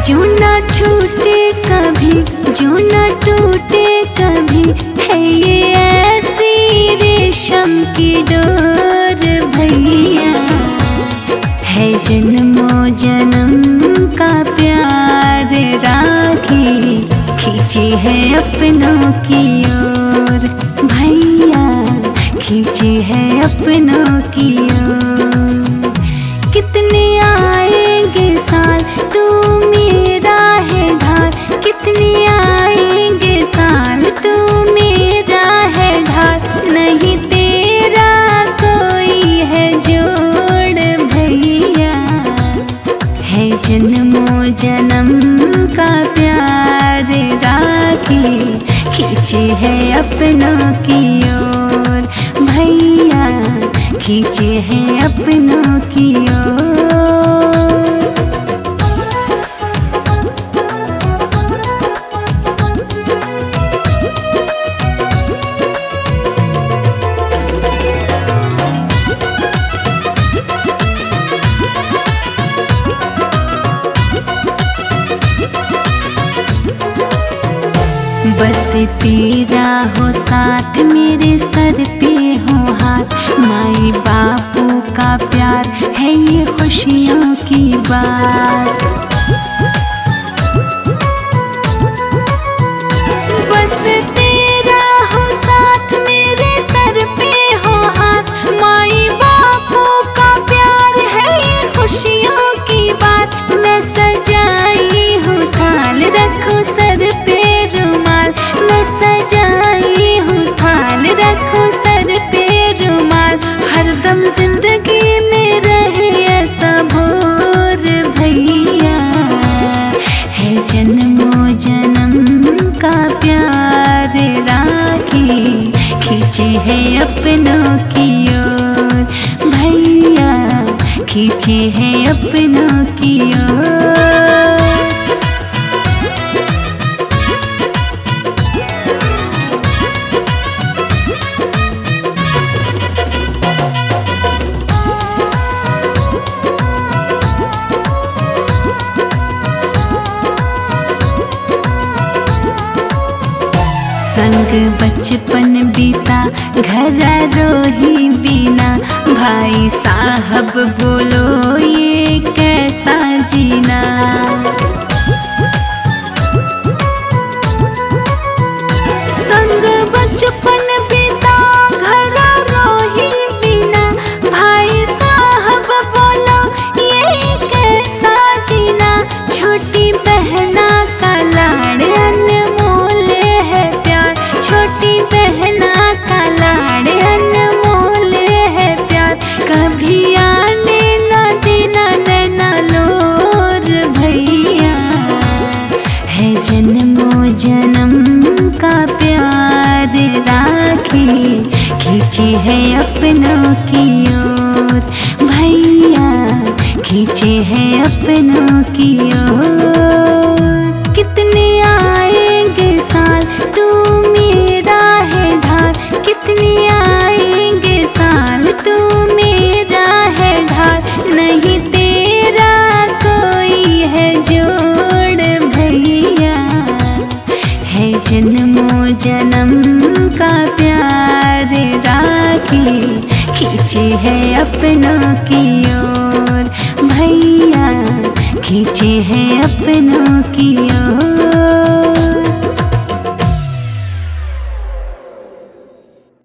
जो ना छूटे कभी, जो ना टूटे कभी, है ये ऐसी रेशम की डोर भैया। है जन्मों जन्म का प्यार राखी, खींची है अपनों की ओर भैया, खींची है अपनों की ओर। कितने आएंगे साल तू मेरा है ढाल, कितने आएंगे साल तू मेरा है ढाल, नहीं तेरा कोई है जोड़ भैया। है जन्मों जन्म का प्यार राखी, खींचे है अपनों की ओर भैया, खींचे है अपनों की ओर। बस तेरा हो साथ, मेरे सर पे हो हाथ, माई बापू का प्यार है ये खुशियों की बात। बस तेरा हो साथ, मेरे सर पे हो हाथ, माई बापू का प्यार है ये खुशियों की बात। मैं सजाई हूँ थाल, रखो सर पे रुमाल, मैं सजाई हूँ थाल, रखो सर पे रुमाल, हरदम जिंदगी में रहे ऐसा भोर भैया। है जन्मों जन्म का प्यार राखी, खींचे है अपनों की ओर भैया, खींचे है अपनों की ओर। संग बचपन बीता घर रोही बिना, भाई साहब बोलो ये कैसा जीना। संग बचपन बीता घर रोही बिना, भाई साहब बोलो ये कैसा जीना। छोटी बहना का लाड़ अनमोल है प्यार, छोटी बहना का लाड़ अनमोल है प्यार, कभी आने ना देना नैना लोर भैया। है जन्मों जन्म का प्यार राखी, खींची है अपनों की ओर भैया, खींचे है अपनों की ओर। कितने आएंगे साल तू मेरा है ढाल, कितने आएंगे साल तू मेरा है ढाल, नहीं तेरा कोई है जोड़ भैया। है जन्मों जन्म का प्यार राखी, खींचे है अपनों की ओर भैया, खींचे है अपनों